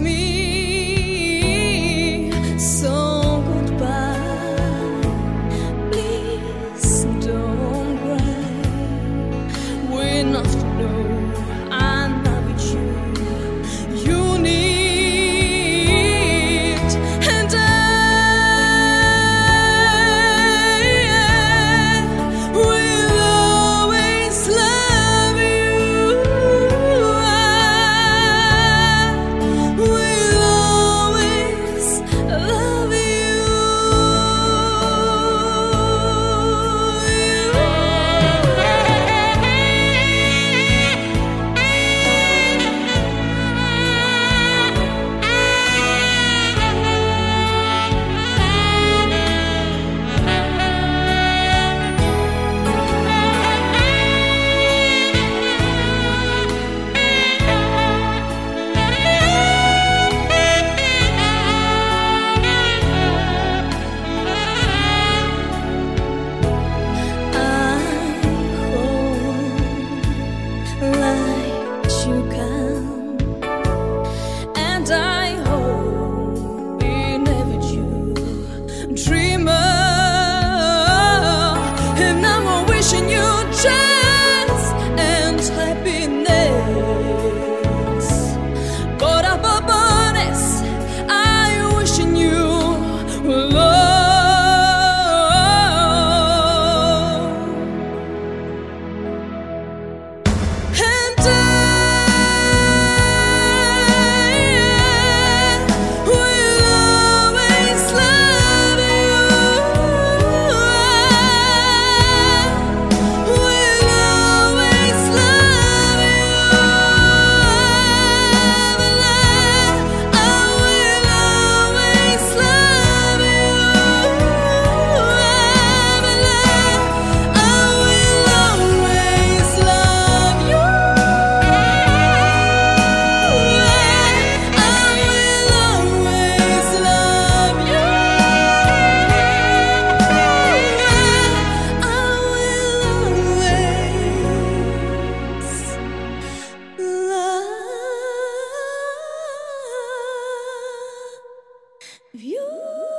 me. So goodbye, please don't cry. We're enough to know I'm not with you. You need, and I will always love you. I will always love you. Like you can, and I hope in never you dreamer, and now I'm wishing you chance and happiness. But above all this, I wishing you love. And I will always love you. I will always love you. I will always love you. I will always love you. You